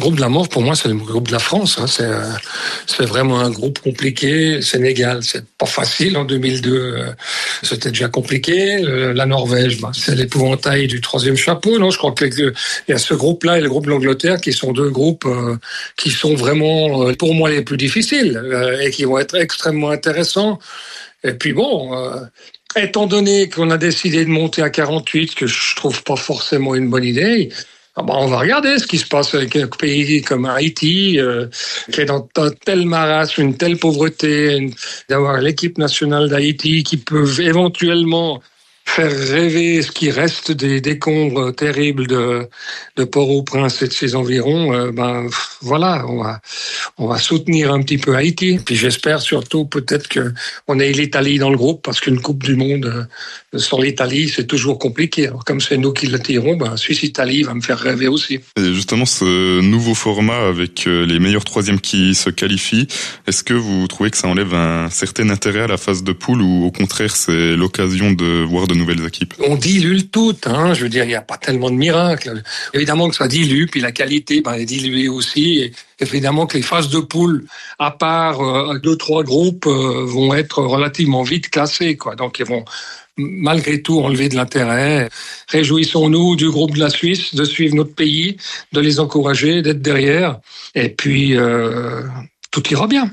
groupe de la mort, pour moi, c'est le groupe de la France. Hein. C'est vraiment un groupe compliqué. Sénégal, c'est pas facile. En 2002, c'était déjà compliqué. La Norvège, c'est l'épouvantail du troisième chapeau. Non, je crois qu'il y a ce groupe-là et le groupe de l'Angleterre qui sont deux groupes qui sont vraiment, pour moi, les plus difficiles et qui vont être extrêmement intéressants. Et puis bon... étant donné qu'on a décidé de monter à 48, que je trouve pas forcément une bonne idée, on va regarder ce qui se passe avec un pays comme Haïti, qui est dans un tel marasme, une telle pauvreté, d'avoir l'équipe nationale d'Haïti qui peut éventuellement faire rêver ce qui reste des décombres terribles de Port-au-Prince et de ses environs. Voilà, on va soutenir un petit peu Haïti. Puis j'espère surtout peut-être qu'on ait l'Italie dans le groupe, parce qu'une Coupe du Monde sans l'Italie, c'est toujours compliqué. Alors, comme c'est nous qui le tirons, Suisse-Italie va me faire rêver aussi. Et justement, ce nouveau format avec les meilleurs troisièmes qui se qualifient, est-ce que vous trouvez que ça enlève un certain intérêt à la phase de poule, ou au contraire, c'est l'occasion de voir de nouvelles équipes? On dilue le tout, hein. Je veux dire, il n'y a pas tellement de miracles. Évidemment que ça dilue, puis la qualité est diluée aussi. Et évidemment que les phases de poule, à part 2-3 groupes, vont être relativement vite classés, quoi. Donc ils vont malgré tout enlever de l'intérêt. Réjouissons-nous du groupe de la Suisse, de suivre notre pays, de les encourager, d'être derrière. Et puis, tout ira bien.